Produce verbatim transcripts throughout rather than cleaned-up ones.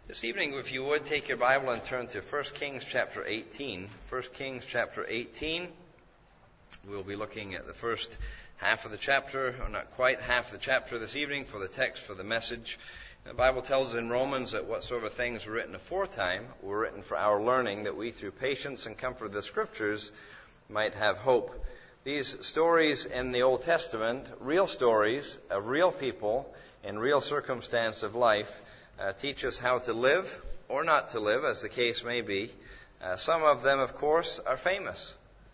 This evening, if you would, take your Bible and turn to First Kings chapter eighteen. First Kings chapter eighteen. We'll be looking at the first half of the chapter, or not quite half of the chapter this evening, for the text for the message. The Bible tells us in Romans that whatsoever things were written aforetime were written for our learning, that we through patience and comfort of the Scriptures might have hope. These stories in the Old Testament, real stories of real people in real circumstance of life, Uh, teach us how to live or not to live, as the case may be. Uh, some of them, of course, are famous.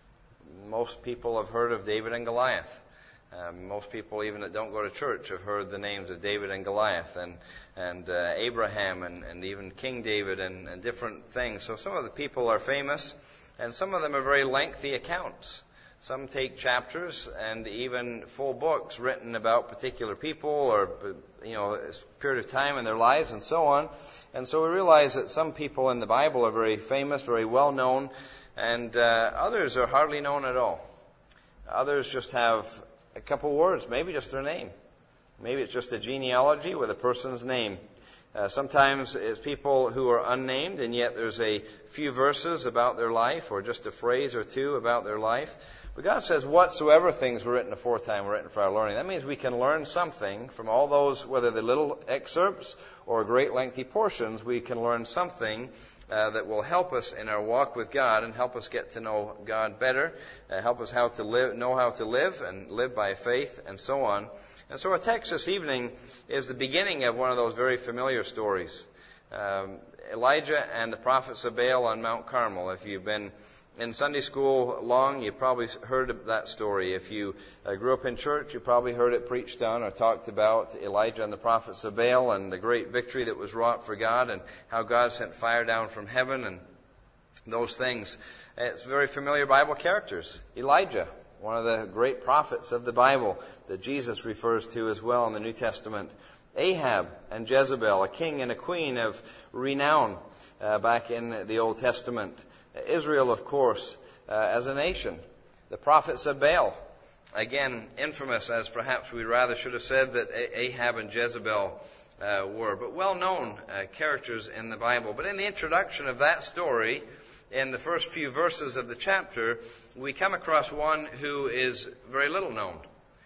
Most people have heard of David and Goliath. Uh, most people, even that don't go to church, have heard the names of David and Goliath and and uh, Abraham and, and even King David and, and different things. So some of the people are famous, and some of them are very lengthy accounts. Some take chapters and even full books written about particular people or, you know, a period of time in their lives and so on. And so we realize that some people in the Bible are very famous, very well known, and uh, others are hardly known at all. Others just have a couple words, maybe just their name. Maybe it's just a genealogy with a person's name. Uh, sometimes it's people who are unnamed, and yet there's a few verses about their life or just a phrase or two about their life. But God says, whatsoever things were written aforetime were written for our learning. That means we can learn something from all those, whether they're little excerpts or great lengthy portions, we can learn something uh, that will help us in our walk with God and help us get to know God better, uh, help us how to live, know how to live and live by faith and so on. And so our text this evening is the beginning of one of those very familiar stories. Um, Elijah and the prophets of Baal on Mount Carmel. If you've been in Sunday school long, you probably heard of that story. If you uh, grew up in church, you probably heard it preached on or talked about, Elijah and the prophets of Baal and the great victory that was wrought for God and how God sent fire down from heaven and those things. It's very familiar Bible characters. Elijah, one of the great prophets of the Bible that Jesus refers to as well in the New Testament. Ahab and Jezebel, a king and a queen of renown uh, back in the Old Testament. Israel, of course, uh, as a nation. The prophets of Baal, again, infamous, as perhaps we rather should have said that Ahab and Jezebel uh, were, but well-known uh, characters in the Bible. But in the introduction of that story, in the first few verses of the chapter, we come across one who is very little known.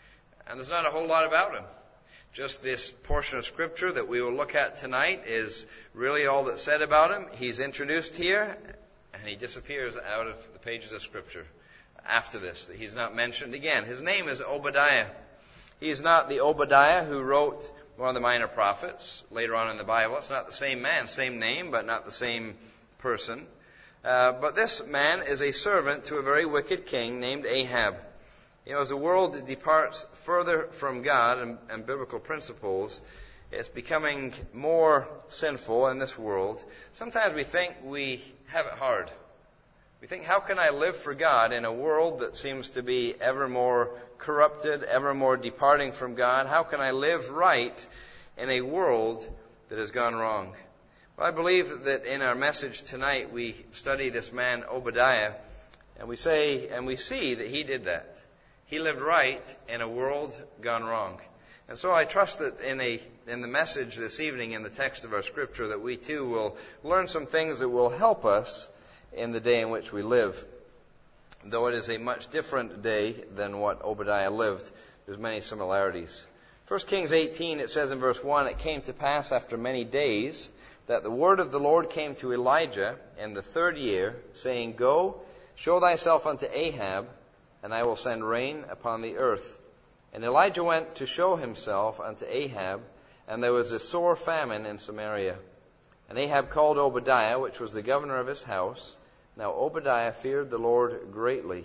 And there's not a whole lot about him. Just this portion of Scripture that we will look at tonight is really all that's said about him. He's introduced here, and he disappears out of the pages of Scripture after this. He's not mentioned again. His name is Obadiah. He's not the Obadiah who wrote one of the minor prophets later on in the Bible. It's not the same man, same name, but not the same person. Uh, but this man is a servant to a very wicked king named Ahab. You know, as the world departs further from God and, and biblical principles, it's becoming more sinful in this world. Sometimes we think we have it hard. We think, how can I live for God in a world that seems to be ever more corrupted, ever more departing from God? How can I live right in a world that has gone wrong? Well, I believe that in our message tonight we study this man Obadiah, and we say and we see that he did that. He lived right in a world gone wrong. And so I trust that in a in the message this evening, in the text of our Scripture, that we too will learn some things that will help us in the day in which we live. Though it is a much different day than what Obadiah lived, there's many similarities. First Kings eighteen, it says in verse one, "It came to pass after many days that the word of the Lord came to Elijah in the third year, saying, Go, show thyself unto Ahab, and I will send rain upon the earth. And Elijah went to show himself unto Ahab, and there was a sore famine in Samaria. And Ahab called Obadiah, which was the governor of his house. Now Obadiah feared the Lord greatly.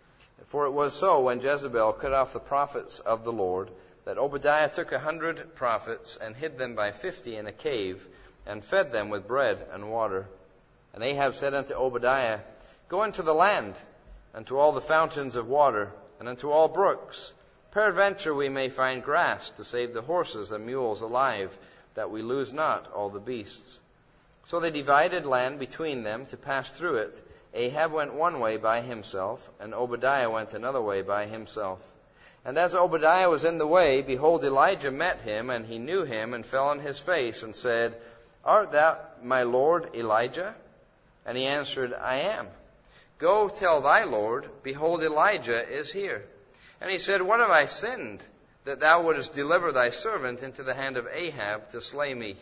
For it was so, when Jezebel cut off the prophets of the Lord, that Obadiah took a hundred prophets, and hid them by fifty in a cave, and fed them with bread and water. And Ahab said unto Obadiah, Go into the land, unto all the fountains of water, and unto all brooks. Peradventure we may find grass to save the horses and mules alive, that we lose not all the beasts. So they divided land between them to pass through it. Ahab went one way by himself, and Obadiah went another way by himself. And as Obadiah was in the way, behold, Elijah met him, and he knew him, and fell on his face, and said, Art thou my lord Elijah? And he answered, I am. Go tell thy Lord, behold, Elijah is here. And he said, What have I sinned, that thou wouldest deliver thy servant into the hand of Ahab to slay me?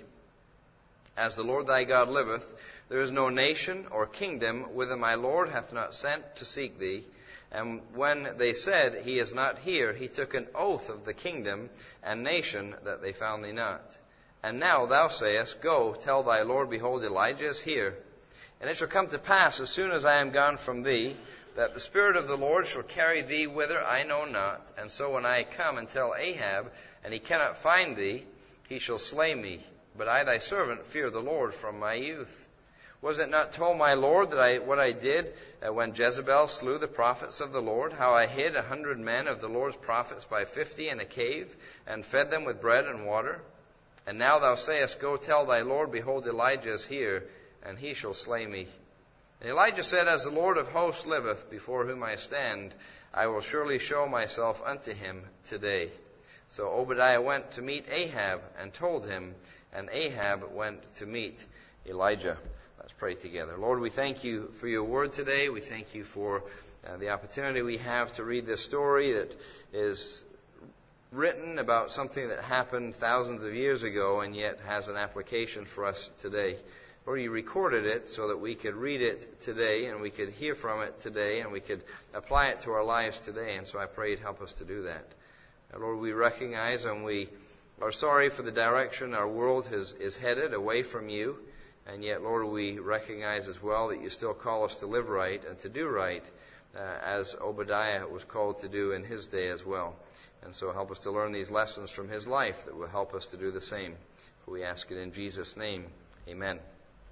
As the Lord thy God liveth, there is no nation or kingdom whither my Lord hath not sent to seek thee. And when they said, He is not here, he took an oath of the kingdom and nation that they found thee not. And now thou sayest, Go, tell thy Lord, behold, Elijah is here. And it shall come to pass, as soon as I am gone from thee, that the Spirit of the Lord shall carry thee whither I know not. And so when I come and tell Ahab, and he cannot find thee, he shall slay me. But I, thy servant, fear the Lord from my youth. Was it not told my Lord that I what I did uh, when Jezebel slew the prophets of the Lord, how I hid a hundred men of the Lord's prophets by fifty in a cave, and fed them with bread and water? And now thou sayest, Go tell thy Lord, behold, Elijah is here, and he shall slay me. And Elijah said, As the Lord of hosts liveth, before whom I stand, I will surely show myself unto him today. So Obadiah went to meet Ahab, and told him, and Ahab went to meet Elijah. Let's pray together. Lord, we thank you for your word today. We thank you for uh, the opportunity we have to read this story that is written about something that happened thousands of years ago and yet has an application for us today. Lord, you recorded it so that we could read it today and we could hear from it today and we could apply it to our lives today. And so I pray you'd help us to do that. And Lord, we recognize and we are sorry for the direction our world has, is headed away from you. And yet, Lord, we recognize as well that you still call us to live right and to do right, uh, as Obadiah was called to do in his day as well. And so help us to learn these lessons from his life that will help us to do the same. For we ask it in Jesus' name. Amen.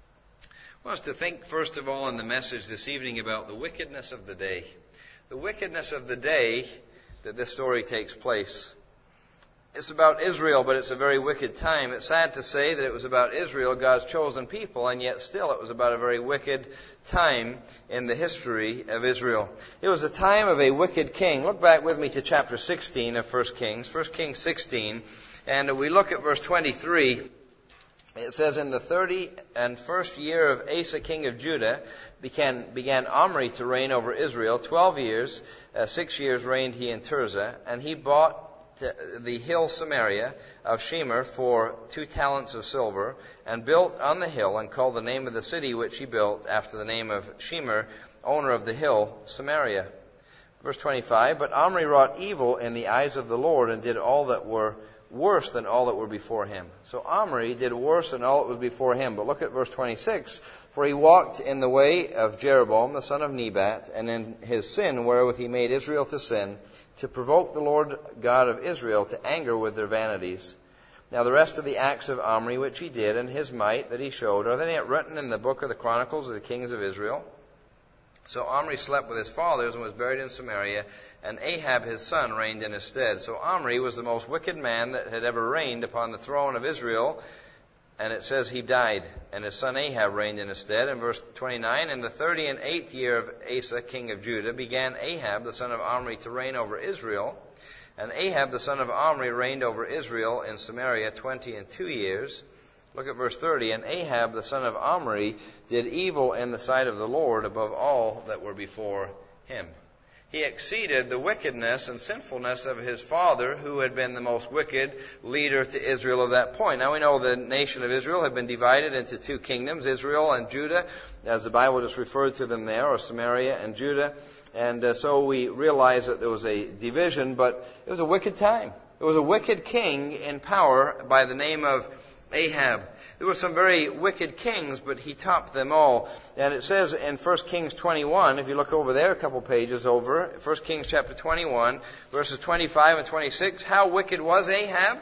I want us to think, first of all, in the message this evening about the wickedness of the day. The wickedness of the day that this story takes place. It's about Israel, but it's a very wicked time. It's sad to say that it was about Israel, God's chosen people, and yet still it was about a very wicked time in the history of Israel. It was a time of a wicked king. Look back with me to chapter sixteen of First Kings, First Kings sixteen, and we look at verse twenty-three. It says, In the thirty and first year of Asa, king of Judah, began, began Omri to reign over Israel. Twelve years, uh, six years reigned he in Tirzah, and he bought the hill Samaria of Shemer for two talents of silver, and built on the hill, and called the name of the city which he built after the name of Shemer, owner of the hill Samaria. Verse twenty-five, But Omri wrought evil in the eyes of the Lord, and did all that were worse than all that were before him. So Omri did worse than all that was before him. But look at verse twenty-six. For he walked in the way of Jeroboam, the son of Nebat, and in his sin wherewith he made Israel to sin, to provoke the Lord God of Israel to anger with their vanities. Now the rest of the acts of Omri which he did, and his might that he showed, are they not written in the book of the Chronicles of the kings of Israel? So Omri slept with his fathers and was buried in Samaria, and Ahab his son reigned in his stead. So Omri was the most wicked man that had ever reigned upon the throne of Israel, and it says he died, and his son Ahab reigned in his stead. In verse twenty-nine, In the thirty and eighth year of Asa, king of Judah, began Ahab the son of Omri to reign over Israel. And Ahab the son of Omri reigned over Israel in Samaria twenty and two years. Look at verse thirty. And Ahab the son of Omri did evil in the sight of the Lord above all that were before him. He exceeded the wickedness and sinfulness of his father, who had been the most wicked leader to Israel of that point. Now we know the nation of Israel had been divided into two kingdoms, Israel and Judah, as the Bible just referred to them there, or Samaria and Judah. And uh, so we realize that there was a division, but it was a wicked time. There was a wicked king in power by the name of Ahab. There were some very wicked kings, but he topped them all. And it says in First Kings twenty-one, if you look over there a couple pages over, First Kings chapter twenty-one, verses twenty-five and twenty-six, how wicked was Ahab?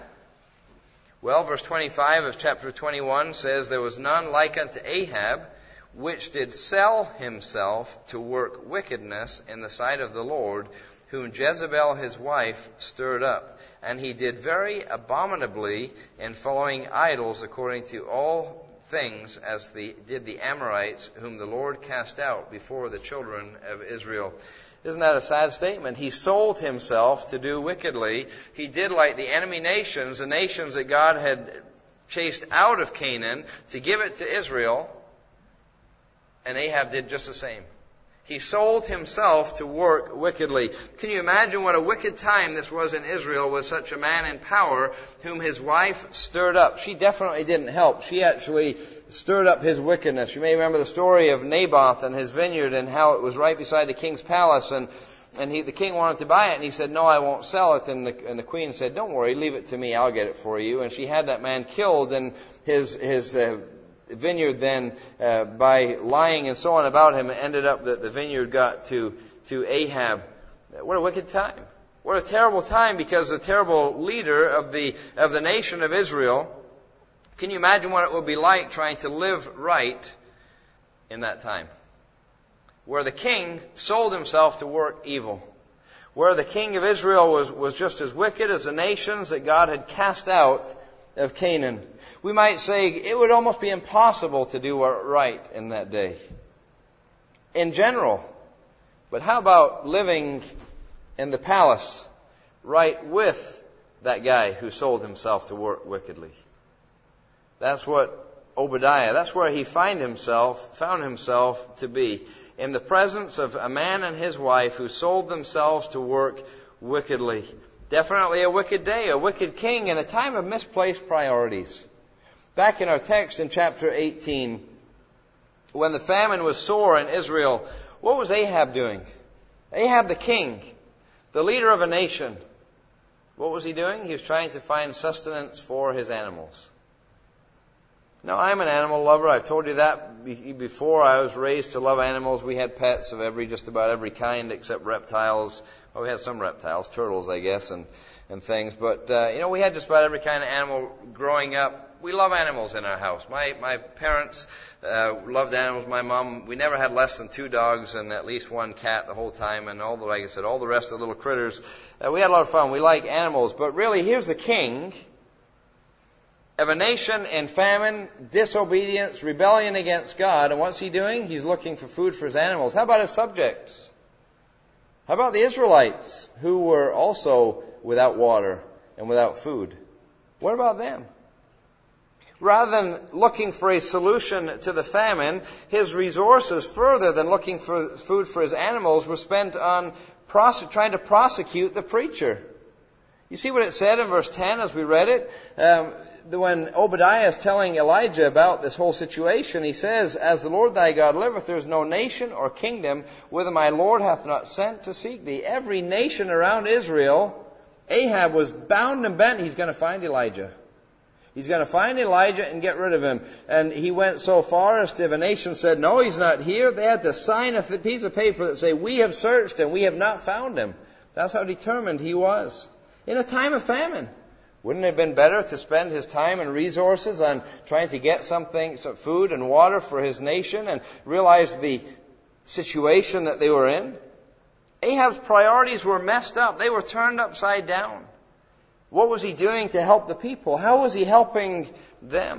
Well, verse twenty-five of chapter twenty-one says, There was none like unto Ahab, which did sell himself to work wickedness in the sight of the Lord, whom Jezebel his wife stirred up. And he did very abominably in following idols according to all things as the, did the Amorites, whom the Lord cast out before the children of Israel. Isn't that a sad statement? He sold himself to do wickedly. He did like the enemy nations, the nations that God had chased out of Canaan to give it to Israel, and Ahab did just the same. He sold himself to work wickedly. Can you imagine what a wicked time this was in Israel with such a man in power whom his wife stirred up? She definitely didn't help. She actually stirred up his wickedness. You may remember the story of Naboth and his vineyard and how it was right beside the king's palace, and and he, the king wanted to buy it, and he said, "No, I won't sell it." And the, and the queen said, "Don't worry, leave it to me. I'll get it for you." And she had that man killed, and his his uh, vineyard then, uh, by lying and so on about him, it ended up that the vineyard got to, to Ahab. What a wicked time. What a terrible time, because the terrible leader of the, of the nation of Israel. Can you imagine what it would be like trying to live right in that time? Where the king sold himself to work evil. Where the king of Israel was, was just as wicked as the nations that God had cast out of Canaan. We might say it would almost be impossible to do right in that day. In general. But how about living in the palace right with that guy who sold himself to work wickedly? That's what Obadiah, that's where he find himself, found himself to be. In the presence of a man and his wife who sold themselves to work wickedly. Definitely a wicked day, a wicked king, and a time of misplaced priorities. Back in our text in chapter eighteen, when the famine was sore in Israel, what was Ahab doing? Ahab the king, the leader of a nation. What was he doing? He was trying to find sustenance for his animals. Now, I'm an animal lover. I've told you that before. I was raised to love animals. We had pets of every, just about every kind except reptiles. Well, we had some reptiles, turtles, I guess, and, and things. But, uh, you know, we had just about every kind of animal growing up. We love animals in our house. My, my parents, uh, loved animals. My mom, we never had less than two dogs and at least one cat the whole time. And all the, like I said, all the rest of the little critters. Uh, we had a lot of fun. We like animals. But really, here's the king of a nation in famine, disobedience, rebellion against God. And what's he doing? He's looking for food for his animals. How about his subjects? How about the Israelites who were also without water and without food? What about them? Rather than looking for a solution to the famine, his resources, further than looking for food for his animals, were spent on prose- trying to prosecute the preacher. You see what it said in verse ten as we read it? Um, when Obadiah is telling Elijah about this whole situation, he says, "As the Lord thy God liveth, there is no nation or kingdom whither my Lord hath not sent to seek thee." Every nation around Israel, Ahab was bound and bent he's going to find Elijah. He's going to find Elijah and get rid of him. And he went so far as to, if a nation said, "No, he's not here," they had to sign a piece of paper that say, "We have searched and we have not found him." That's how determined he was. In a time of famine. Wouldn't it have been better to spend his time and resources on trying to get something, some food and water for his nation, and realize the situation that they were in? Ahab's priorities were messed up. They were turned upside down. What was he doing to help the people? How was he helping them?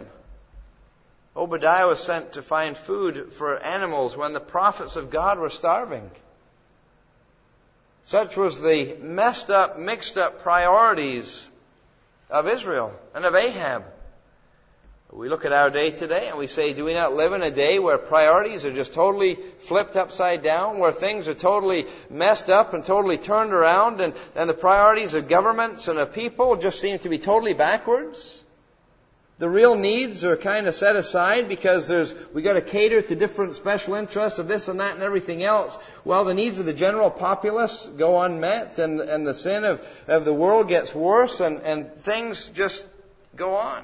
Obadiah was sent to find food for animals when the prophets of God were starving. Such was the messed up, mixed up priorities of Israel and of Ahab. We look at our day today and we say, do we not live in a day where priorities are just totally flipped upside down, where things are totally messed up and totally turned around, and, and the priorities of governments and of people just seem to be totally backwards? The real needs are kind of set aside because there's we got to cater to different special interests of this and that and everything else. Well, the needs of the general populace go unmet, and, and the sin of, of the world gets worse, and, and things just go on.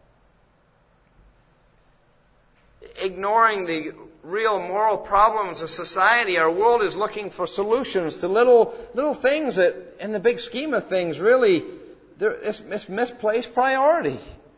Ignoring the real moral problems of society, our world is looking for solutions to little little things that, in the big scheme of things, really, it's misplaced priority.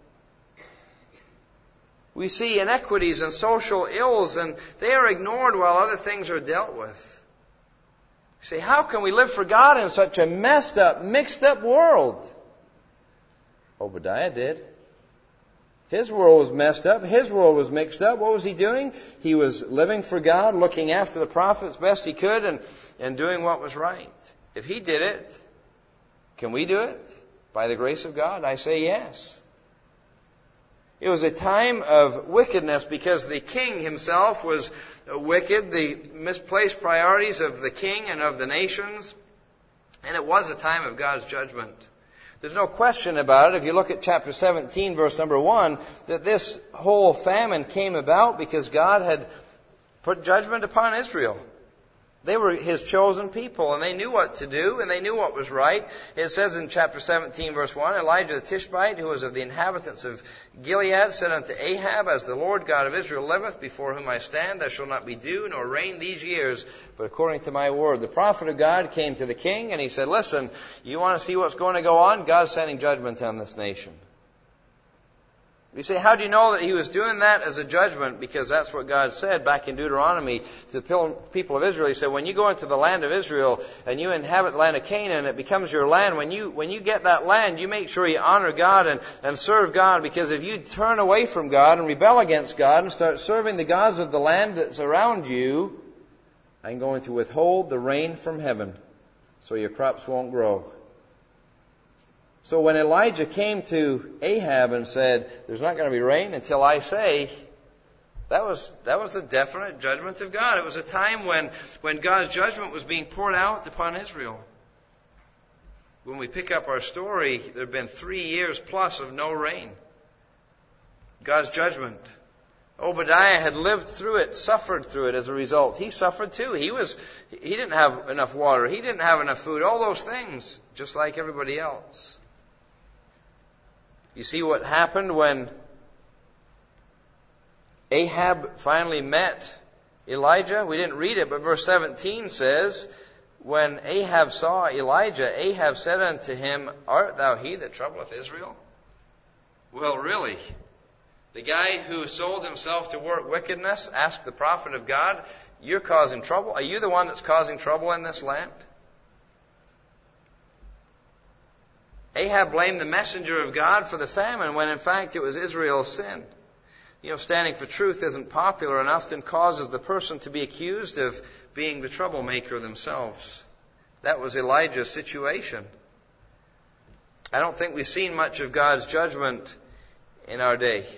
We see inequities and social ills, and they are ignored while other things are dealt with. You say, how can we live for God in such a messed up, mixed up world? Obadiah did. His world was messed up. His world was mixed up. What was he doing? He was living for God, looking after the prophets best he could, and, and doing what was right. If he did it, can we do it? By the grace of God, I say yes. It was a time of wickedness because the king himself was wicked, the misplaced priorities of the king and of the nations. And it was a time of God's judgment. There's no question about it, if you look at chapter seventeen, verse number one, that this whole famine came about because God had put judgment upon Israel. They were His chosen people, and they knew what to do, and they knew what was right. It says in chapter seventeen, verse one, Elijah the Tishbite, who was of the inhabitants of Gilead, said unto Ahab, As the Lord God of Israel liveth, before whom I stand, there shall not be dew nor rain these years, but according to my word. The prophet of God came to the king, and he said, Listen, you want to see what's going to go on? God's sending judgment on this nation. You say, how do you know that he was doing that as a judgment? Because that's what God said back in Deuteronomy to the people of Israel. He said, when you go into the land of Israel and you inhabit the land of Canaan, it becomes your land. When you when you get that land, you make sure you honor God and, and serve God. Because if you turn away from God and rebel against God and start serving the gods of the land that's around you, I'm going to withhold the rain from heaven so your crops won't grow. So when Elijah came to Ahab and said, there's not going to be rain until I say, that was that was the definite judgment of God. It was a time when, when God's judgment was being poured out upon Israel. When we pick up our story, there have been three years plus of no rain. God's judgment. Obadiah had lived through it, suffered through it as a result. He suffered too. He was he didn't have enough water. He didn't have enough food. All those things, just like everybody else. You see what happened when Ahab finally met Elijah? We didn't read it, but verse seventeen says, when Ahab saw Elijah, Ahab said unto him, Art thou he that troubleth Israel? Well, really? The guy who sold himself to work wickedness asked the prophet of God, You're causing trouble? Are you the one that's causing trouble in this land? Ahab blamed the messenger of God for the famine when in fact it was Israel's sin. You know, standing for truth isn't popular and often causes the person to be accused of being the troublemaker themselves. That was Elijah's situation. I don't think we've seen much of God's judgment in our day.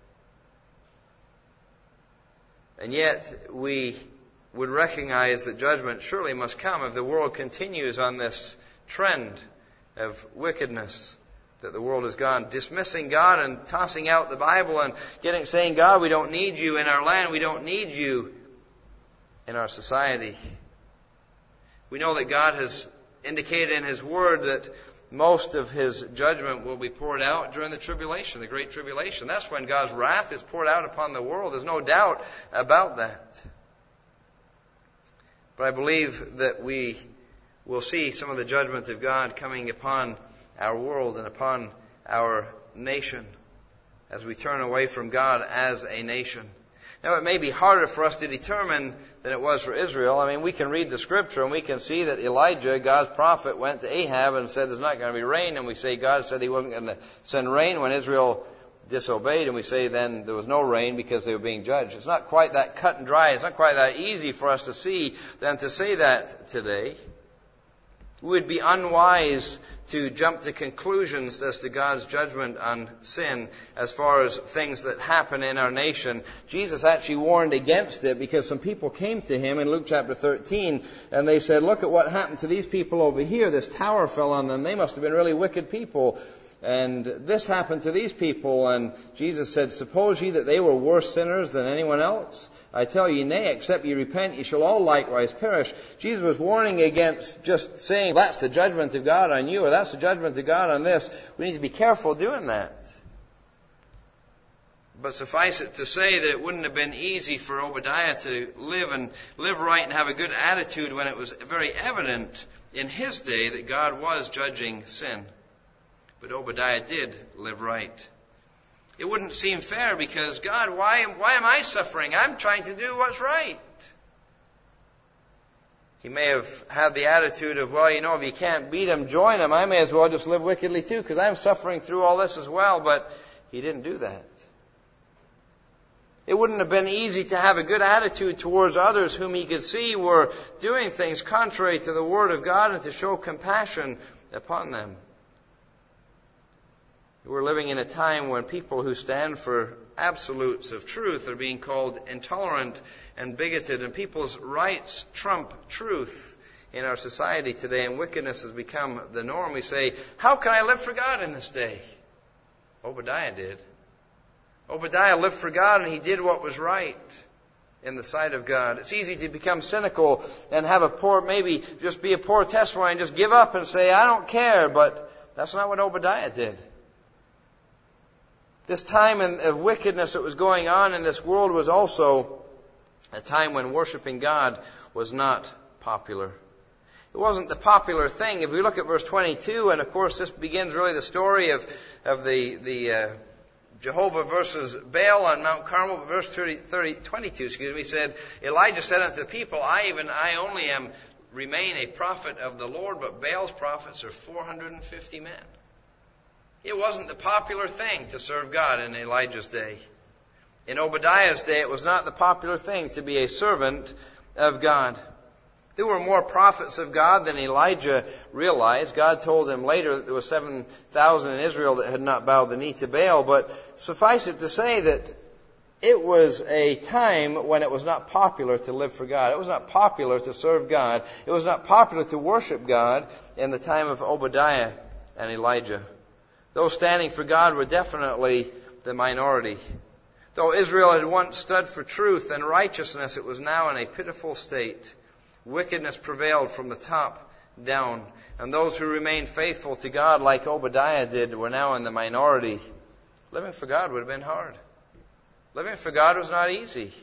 And yet we would recognize that judgment surely must come if the world continues on this trend of wickedness that the world has gone, dismissing God and tossing out the Bible and getting saying, God, we don't need you in our land, we don't need you in our society. We know that God has indicated in His Word that most of His judgment will be poured out during the tribulation, the Great Tribulation. That's when God's wrath is poured out upon the world. There's no doubt about that. But I believe that we we'll see some of the judgment of God coming upon our world and upon our nation as we turn away from God as a nation. Now, it may be harder for us to determine than it was for Israel. I mean, we can read the Scripture and we can see that Elijah, God's prophet, went to Ahab and said there's not going to be rain. And we say God said He wasn't going to send rain when Israel disobeyed. And we say then there was no rain because they were being judged. It's not quite that cut and dry. It's not quite that easy for us to see than to say that today. We would be unwise to jump to conclusions as to God's judgment on sin as far as things that happen in our nation. Jesus actually warned against it because some people came to Him in Luke chapter thirteen and they said, look at what happened to these people over here. This tower fell on them. They must have been really wicked people. And this happened to these people. And Jesus said, suppose ye that they were worse sinners than anyone else? I tell you, nay, except ye repent, ye shall all likewise perish. Jesus was warning against just saying, that's the judgment of God on you, or that's the judgment of God on this. We need to be careful doing that. But suffice it to say that it wouldn't have been easy for Obadiah to live and live right and have a good attitude when it was very evident in his day that God was judging sin. But Obadiah did live right. It wouldn't seem fair because, God, why, why am I suffering? I'm trying to do what's right. He may have had the attitude of, well, you know, if you can't beat him, join him. I may as well just live wickedly too because I'm suffering through all this as well. But he didn't do that. It wouldn't have been easy to have a good attitude towards others whom he could see were doing things contrary to the Word of God and to show compassion upon them. We're living in a time when people who stand for absolutes of truth are being called intolerant and bigoted, and people's rights trump truth in our society today, and wickedness has become the norm. We say, how can I live for God in this day? Obadiah did. Obadiah lived for God, and he did what was right in the sight of God. It's easy to become cynical and have a poor, maybe just be a poor testimony and just give up and say, I don't care, but that's not what Obadiah did. This time of wickedness that was going on in this world was also a time when worshiping God was not popular. It wasn't the popular thing. If we look at verse twenty-two, and of course this begins really the story of, of the, the uh, Jehovah versus Baal on Mount Carmel, but verse thirty, thirty, twenty-two, excuse me, said, Elijah said unto the people, I even, I only am, remain a prophet of the Lord, but Baal's prophets are four hundred fifty men. It wasn't the popular thing to serve God in Elijah's day. In Obadiah's day, it was not the popular thing to be a servant of God. There were more prophets of God than Elijah realized. God told him later that there were seven thousand in Israel that had not bowed the knee to Baal. But suffice it to say that it was a time when it was not popular to live for God. It was not popular to serve God. It was not popular to worship God in the time of Obadiah and Elijah. Those standing for God were definitely the minority. Though Israel had once stood for truth and righteousness, it was now in a pitiful state. Wickedness prevailed from the top down, and those who remained faithful to God like Obadiah did were now in the minority. Living for God would have been hard. Living for God was not easy.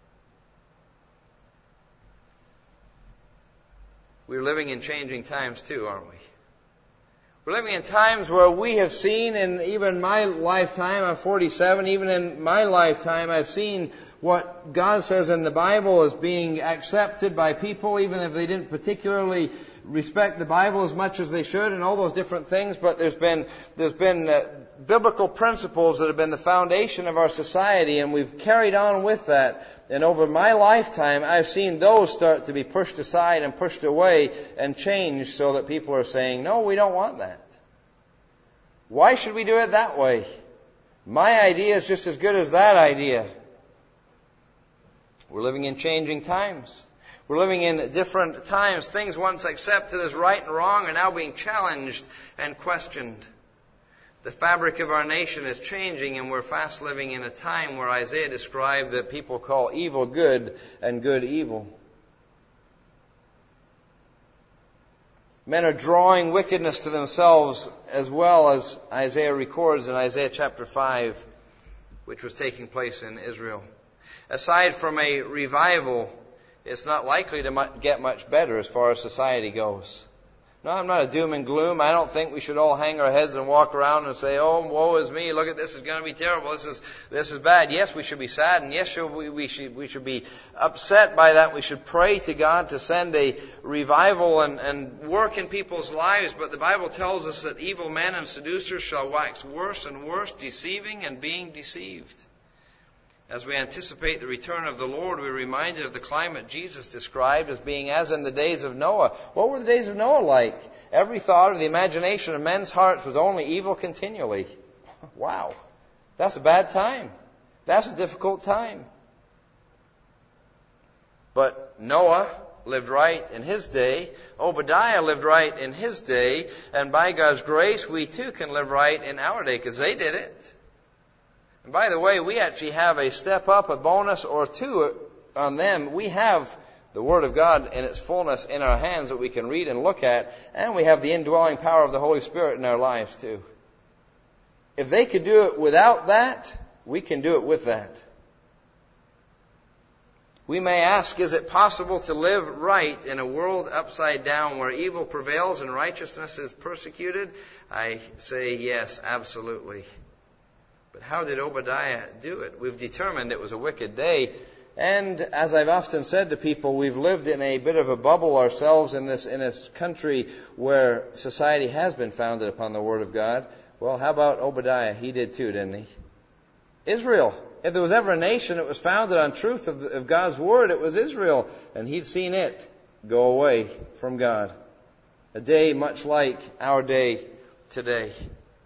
We're living in changing times too, aren't we? We're living in times where we have seen, in even my lifetime, I'm forty-seven, even in my lifetime, I've seen what God says in the Bible as being accepted by people, even if they didn't particularly respect the Bible as much as they should, and all those different things. But there's been there's been uh, biblical principles that have been the foundation of our society, and we've carried on with that. And over my lifetime, I've seen those start to be pushed aside and pushed away and changed so that people are saying, no, we don't want that. Why should we do it that way? My idea is just as good as that idea. We're living in changing times. We're living in different times. Things once accepted as right and wrong are now being challenged and questioned. The fabric of our nation is changing, and we're fast living in a time where Isaiah described that people call evil good and good evil. Men are drawing wickedness to themselves, as well as Isaiah records in Isaiah chapter five, which was taking place in Israel. Aside from a revival, it's not likely to get much better as far as society goes. No, I'm not a doom and gloom. I don't think we should all hang our heads and walk around and say, oh, woe is me, look at this, it's going to be terrible, this is this is bad. Yes, we should be sad, and yes, we, we, should, we should be upset by that. We should pray to God to send a revival and, and work in people's lives, but the Bible tells us that evil men and seducers shall wax worse and worse, deceiving and being deceived. As we anticipate the return of the Lord, we're reminded of the climate Jesus described as being as in the days of Noah. What were the days of Noah like? Every thought of the imagination of men's hearts was only evil continually. Wow. That's a bad time. That's a difficult time. But Noah lived right in his day. Obadiah lived right in his day. And by God's grace, we too can live right in our day, because they did it. And by the way, we actually have a step up, a bonus or two on them. We have the Word of God in its fullness in our hands that we can read and look at, and we have the indwelling power of the Holy Spirit in our lives too. If they could do it without that, we can do it with that. We may ask, is it possible to live right in a world upside down where evil prevails and righteousness is persecuted? I say yes, absolutely. But how did Obadiah do it? We've determined it was a wicked day. And as I've often said to people, we've lived in a bit of a bubble ourselves in this in this country where society has been founded upon the Word of God. Well, how about Obadiah? He did too, didn't he? Israel. If there was ever a nation that was founded on truth of, of God's Word, it was Israel. And he'd seen it go away from God. A day much like our day today.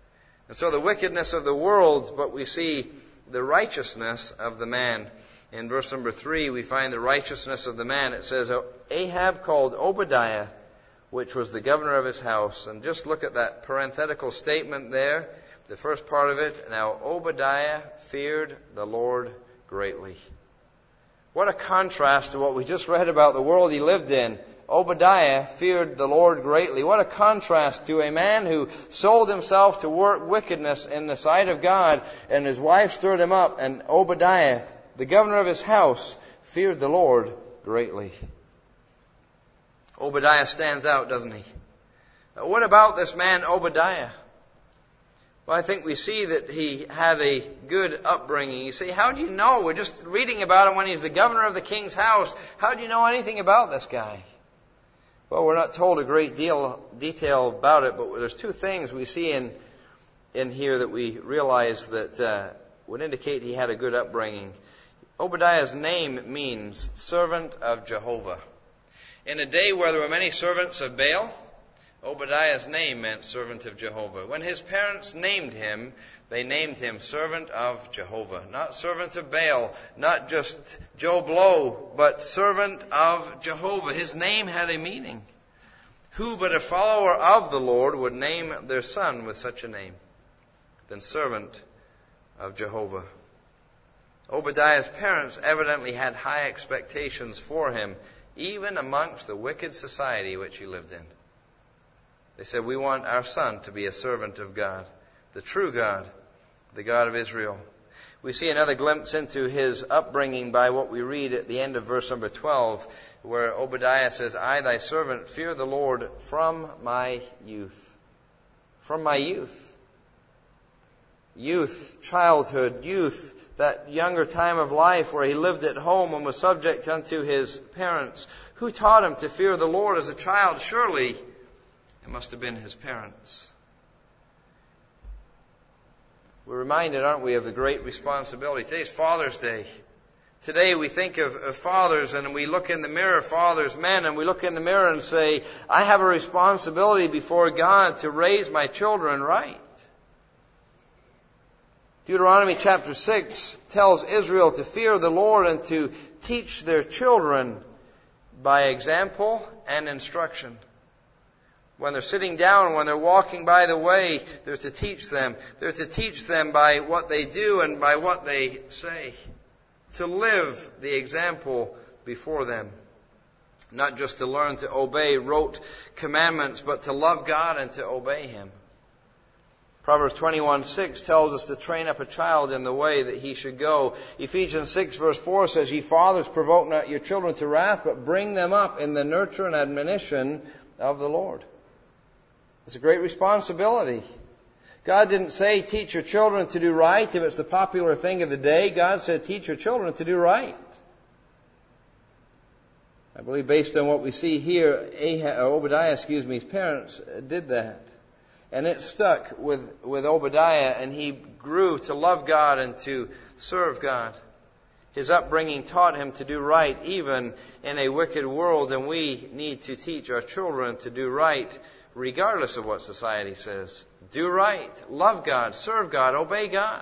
And so the wickedness of the world, but we see the righteousness of the man. In verse number three, we find the righteousness of the man. It says, Ahab called Obadiah, which was the governor of his house. And just look at that parenthetical statement there, the first part of it. Now Obadiah feared the Lord greatly. What a contrast to what we just read about the world he lived in. Obadiah feared the Lord greatly. What a contrast to a man who sold himself to work wickedness in the sight of God, and his wife stirred him up, and Obadiah, the governor of his house, feared the Lord greatly. Obadiah stands out, doesn't he? What about this man Obadiah? Well, I think we see that he had a good upbringing. You see, how do you know? We're just reading about him when he's the governor of the king's house. How do you know anything about this guy? Well, we're not told a great deal detail about it, but there's two things we see in in here that we realize that uh, would indicate he had a good upbringing. Obadiah's name means servant of Jehovah. In a day where there were many servants of Baal, Obadiah's name meant servant of Jehovah. When his parents named him, they named him servant of Jehovah. Not servant of Baal, not just Joe Blow, but servant of Jehovah. His name had a meaning. Who but a follower of the Lord would name their son with such a name than servant of Jehovah? Obadiah's parents evidently had high expectations for him, even amongst the wicked society which he lived in. They said, we want our son to be a servant of God, the true God, the God of Israel. We see another glimpse into his upbringing by what we read at the end of verse number twelve, where Obadiah says, I, thy servant, fear the Lord from my youth. From my youth. Youth, childhood, youth, that younger time of life where he lived at home and was subject unto his parents. Who taught him to fear the Lord as a child? Surely it must have been his parents. We're reminded, aren't we, of the great responsibility. Today's Father's Day. Today we think of, of fathers, and we look in the mirror, fathers, men, and we look in the mirror and say, I have a responsibility before God to raise my children right. Deuteronomy chapter six tells Israel to fear the Lord and to teach their children by example and instruction. When they're sitting down, when they're walking by the way, they're to teach them. They're to teach them by what they do and by what they say. To live the example before them. Not just to learn to obey rote commandments, but to love God and to obey Him. Proverbs twenty-one six tells us to train up a child in the way that he should go. Ephesians six verse four says, Ye fathers, provoke not your children to wrath, but bring them up in the nurture and admonition of the Lord. It's a great responsibility. God didn't say teach your children to do right if it's the popular thing of the day. God said teach your children to do right. I believe based on what we see here, Ahab, Obadiah, excuse me, his parents did that. And it stuck with, with Obadiah, and he grew to love God and to serve God. His upbringing taught him to do right even in a wicked world, and we need to teach our children to do right regardless of what society says. Do right, love God, serve God, obey God.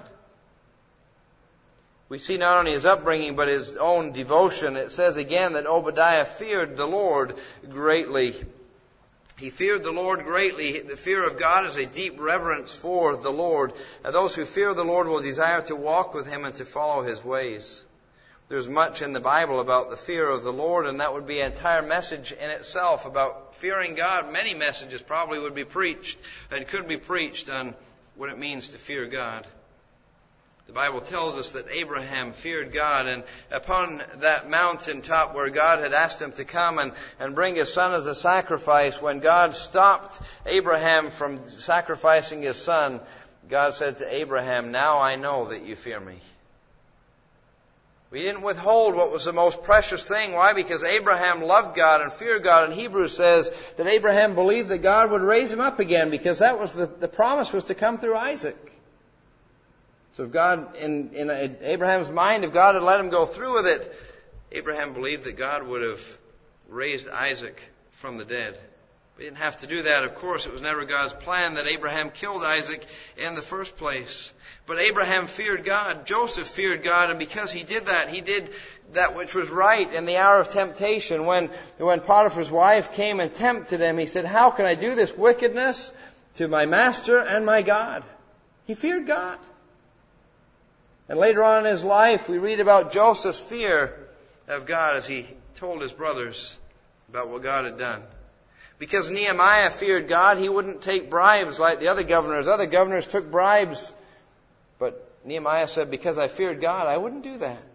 We see not only his upbringing but his own devotion. It says again that Obadiah feared the Lord greatly. He feared the Lord greatly. The fear of God is a deep reverence for the Lord. And those who fear the Lord will desire to walk with Him and to follow His ways. There's much in the Bible about the fear of the Lord, and that would be an entire message in itself about fearing God. Many messages probably would be preached and could be preached on what it means to fear God. The Bible tells us that Abraham feared God, and upon that mountaintop where God had asked him to come and, and bring his son as a sacrifice, when God stopped Abraham from sacrificing his son, God said to Abraham, now I know that you fear me. We didn't withhold what was the most precious thing. Why? Because Abraham loved God and feared God. And Hebrews says that Abraham believed that God would raise him up again, because that was the, the promise was to come through Isaac. So if God, in, in Abraham's mind, if God had let him go through with it, Abraham believed that God would have raised Isaac from the dead. We didn't have to do that, of course. It was never God's plan that Abraham killed Isaac in the first place. But Abraham feared God. Joseph feared God, and because he did that, he did that which was right in the hour of temptation. When, when Potiphar's wife came and tempted him, he said, "How can I do this wickedness to my master and my God?" He feared God. And later on in his life, we read about Joseph's fear of God as he told his brothers about what God had done. Because Nehemiah feared God, he wouldn't take bribes like the other governors. Other governors took bribes. But Nehemiah said, because I feared God, I wouldn't do that.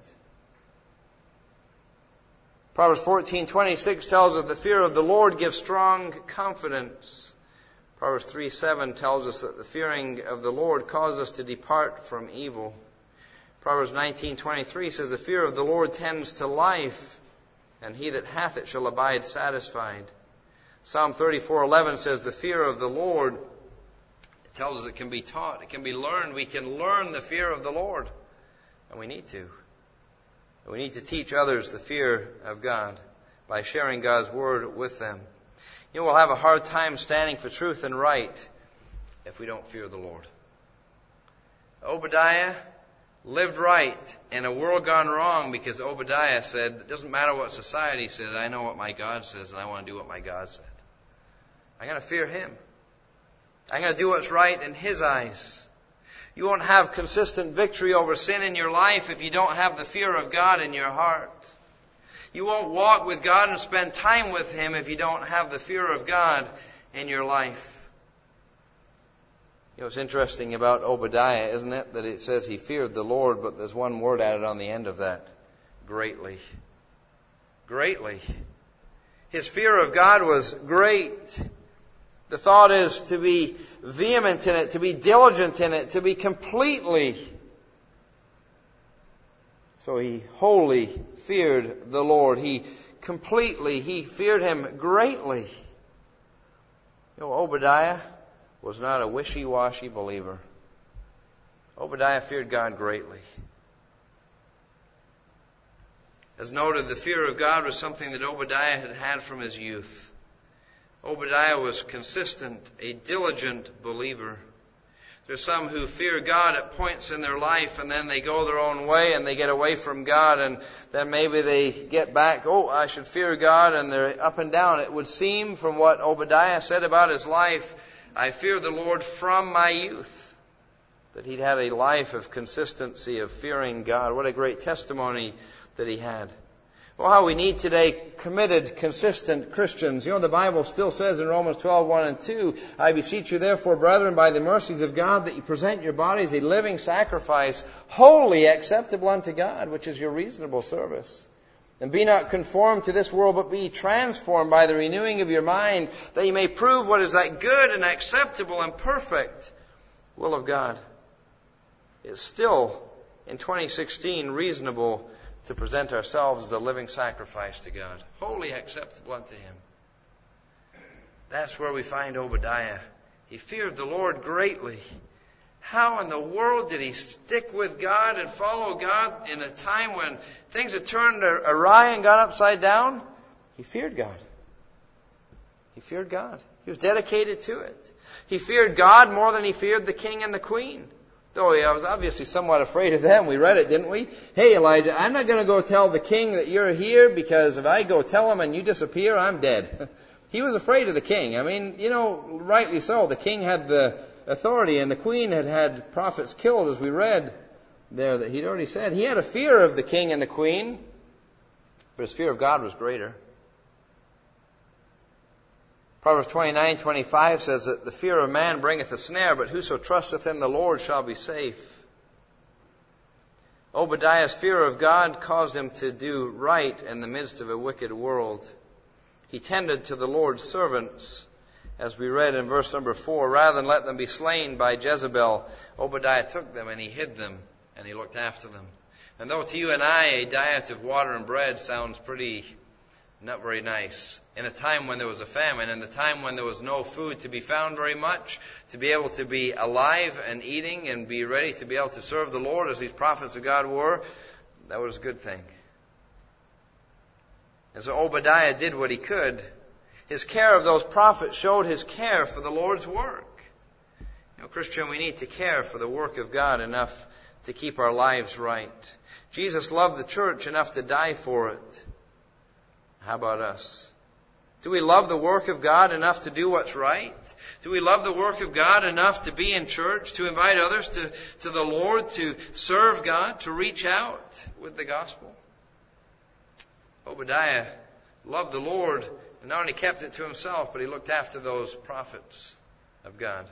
Proverbs fourteen twenty-six tells us the fear of the Lord gives strong confidence. Proverbs three seven tells us that the fearing of the Lord causes us to depart from evil. Proverbs nineteen twenty-three says, the fear of the Lord tends to life, and he that hath it shall abide satisfied. Psalm thirty-four eleven says, the fear of the Lord, it tells us it can be taught, it can be learned. We can learn the fear of the Lord, and we need to. We need to teach others the fear of God by sharing God's Word with them. You know, we'll have a hard time standing for truth and right if we don't fear the Lord. Obadiah lived right in a world gone wrong because Obadiah said, it doesn't matter what society says, I know what my God says, and I want to do what my God said. I'm going to fear Him. I'm going to do what's right in His eyes. You won't have consistent victory over sin in your life if you don't have the fear of God in your heart. You won't walk with God and spend time with Him if you don't have the fear of God in your life. You know, it's interesting about Obadiah, isn't it? That it says he feared the Lord, but there's one word added on the end of that. Greatly. Greatly. His fear of God was great. The thought is to be vehement in it, to be diligent in it, to be completely. So he wholly feared the Lord. He completely, he feared Him greatly. You know, Obadiah was not a wishy-washy believer. Obadiah feared God greatly. As noted, the fear of God was something that Obadiah had had from his youth. Obadiah was consistent, a diligent believer. There's some who fear God at points in their life and then they go their own way and they get away from God and then maybe they get back, oh, I should fear God, and they're up and down. It would seem from what Obadiah said about his life, I fear the Lord from my youth, that he'd had a life of consistency, of fearing God. What a great testimony that he had. Well, how we need today committed, consistent Christians. You know, the Bible still says in Romans twelve, one and two, I beseech you therefore, brethren, by the mercies of God, that you present your bodies a living sacrifice, wholly acceptable unto God, which is your reasonable service. And be not conformed to this world, but be transformed by the renewing of your mind, that you may prove what is that good and acceptable and perfect will of God. It's still, in twenty sixteen, reasonable to present ourselves as a living sacrifice to God, wholly acceptable unto Him. That's where we find Obadiah. He feared the Lord greatly. How in the world did he stick with God and follow God in a time when things had turned awry and gone upside down? He feared God. He feared God. He was dedicated to it. He feared God more than he feared the king and the queen. Though he was obviously somewhat afraid of them. We read it, didn't we? Hey, Elijah, I'm not going to go tell the king that you're here, because if I go tell him and you disappear, I'm dead. He was afraid of the king. I mean, you know, rightly so. The king had the authority, and the queen had had prophets killed, as we read there that he'd already said. He had a fear of the king and the queen, but his fear of God was greater. Proverbs twenty-nine twenty-five says that the fear of man bringeth a snare, but whoso trusteth in the Lord shall be safe. Obadiah's fear of God caused him to do right in the midst of a wicked world. He tended to the Lord's servants, as we read in verse number four. Rather than let them be slain by Jezebel, Obadiah took them and he hid them and he looked after them. And though to you and I a diet of water and bread sounds pretty not very nice, in a time when there was a famine, in the time when there was no food to be found very much, to be able to be alive and eating and be ready to be able to serve the Lord as these prophets of God were, that was a good thing. And so Obadiah did what he could. His care of those prophets showed his care for the Lord's work. You know, Christian, we need to care for the work of God enough to keep our lives right. Jesus loved the church enough to die for it. How about us? Do we love the work of God enough to do what's right? Do we love the work of God enough to be in church, to invite others to, to the Lord, to serve God, to reach out with the gospel? Obadiah loved the Lord and not only kept it to himself, but he looked after those prophets of God.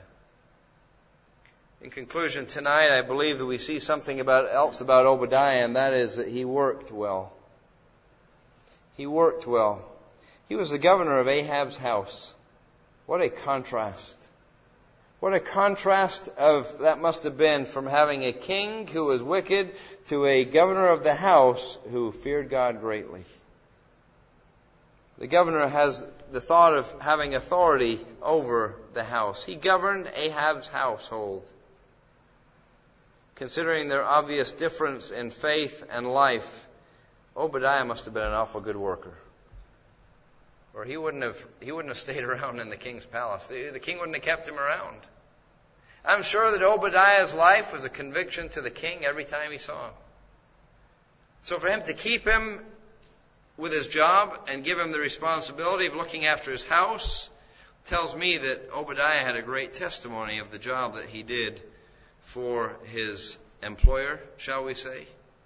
In conclusion, tonight I believe that we see something about, else about Obadiah, and that is that he worked well. He worked well. He was the governor of Ahab's house. What a contrast. What a contrast of that must have been from having a king who was wicked to a governor of the house who feared God greatly. The governor has the thought of having authority over the house. He governed Ahab's household. Considering their obvious difference in faith and life, Obadiah must have been an awful good worker. Or he wouldn't have he wouldn't have stayed around in the king's palace. The, the king wouldn't have kept him around. I'm sure that Obadiah's life was a conviction to the king every time he saw him. So for him to keep him with his job and give him the responsibility of looking after his house tells me that Obadiah had a great testimony of the job that he did for his employer, shall we say.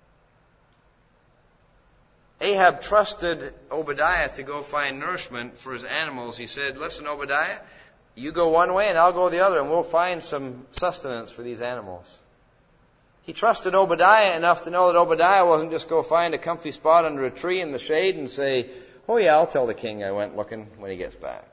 Ahab trusted Obadiah to go find nourishment for his animals. He said, listen, Obadiah, you go one way and I'll go the other, and we'll find some sustenance for these animals. He trusted Obadiah enough to know that Obadiah wasn't just go find a comfy spot under a tree in the shade and say, oh yeah, I'll tell the king I went looking when he gets back.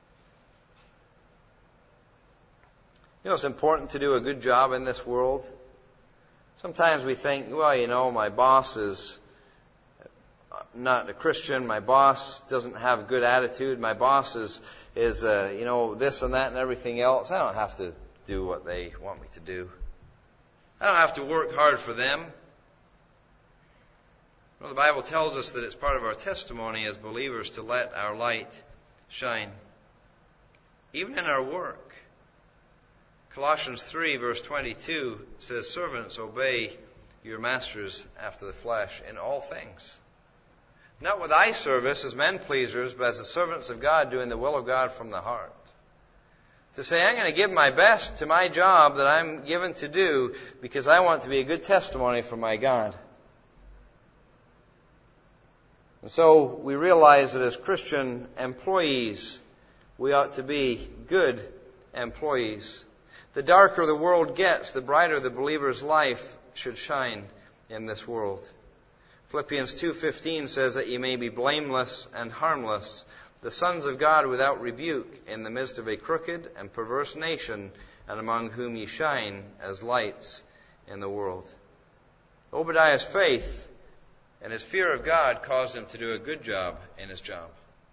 You know, it's important to do a good job in this world. Sometimes we think, well, you know, my boss is not a Christian. My boss doesn't have a good attitude. My boss is, is uh, you know, this and that and everything else. I don't have to do what they want me to do. I don't have to work hard for them. Well, the Bible tells us that it's part of our testimony as believers to let our light shine, even in our work. Colossians three verse twenty-two says, servants, obey your masters after the flesh in all things. Not with eye service as men pleasers, but as the servants of God doing the will of God from the heart. To say, I'm going to give my best to my job that I'm given to do because I want to be a good testimony for my God. And so we realize that as Christian employees, we ought to be good employees. The darker the world gets, the brighter the believer's life should shine in this world. Philippians two fifteen says that ye may be blameless and harmless, the sons of God without rebuke, in the midst of a crooked and perverse nation, and among whom ye shine as lights in the world. Obadiah's faith and his fear of God caused him to do a good job in his job.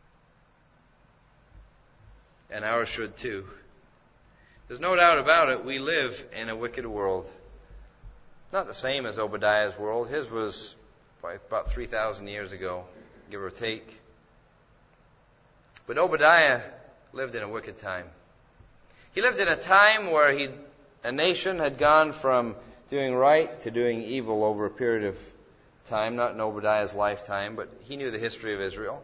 And ours should too. There's no doubt about it, we live in a wicked world. Not the same as Obadiah's world. His was about three thousand years ago, give or take. But Obadiah lived in a wicked time. He lived in a time where he, a nation had gone from doing right to doing evil over a period of time, not in Obadiah's lifetime, but he knew the history of Israel.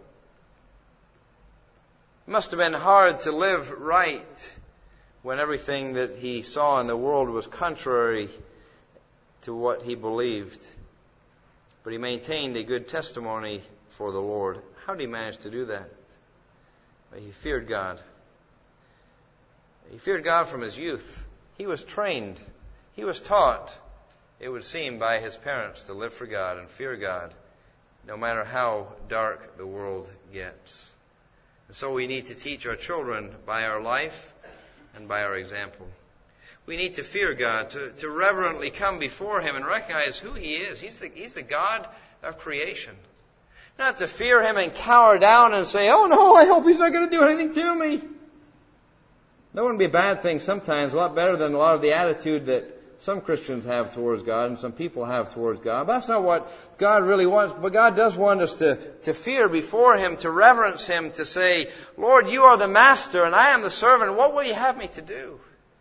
It must have been hard to live right when everything that he saw in the world was contrary to what he believed. But he maintained a good testimony for the Lord. How did he manage to do that? Well, he feared God. He feared God from his youth. He was trained. He was taught, it would seem, by his parents to live for God and fear God, no matter how dark the world gets. And so we need to teach our children by our life and by our example. We need to fear God, to, to reverently come before Him and recognize who He is. He's the, He's the God of creation. Not to fear Him and cower down and say, oh no, I hope He's not going to do anything to me. That wouldn't be a bad thing sometimes, a lot better than a lot of the attitude that some Christians have towards God and some people have towards God. But that's not what God really wants. But God does want us to, to fear before Him, to reverence Him, to say, Lord, you are the master and I am the servant. What will you have me to do?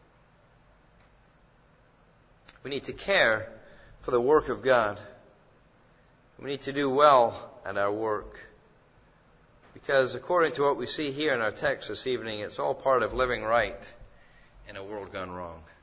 We need to care for the work of God. We need to do well at our work. Because according to what we see here in our text this evening, it's all part of living right in a world gone wrong.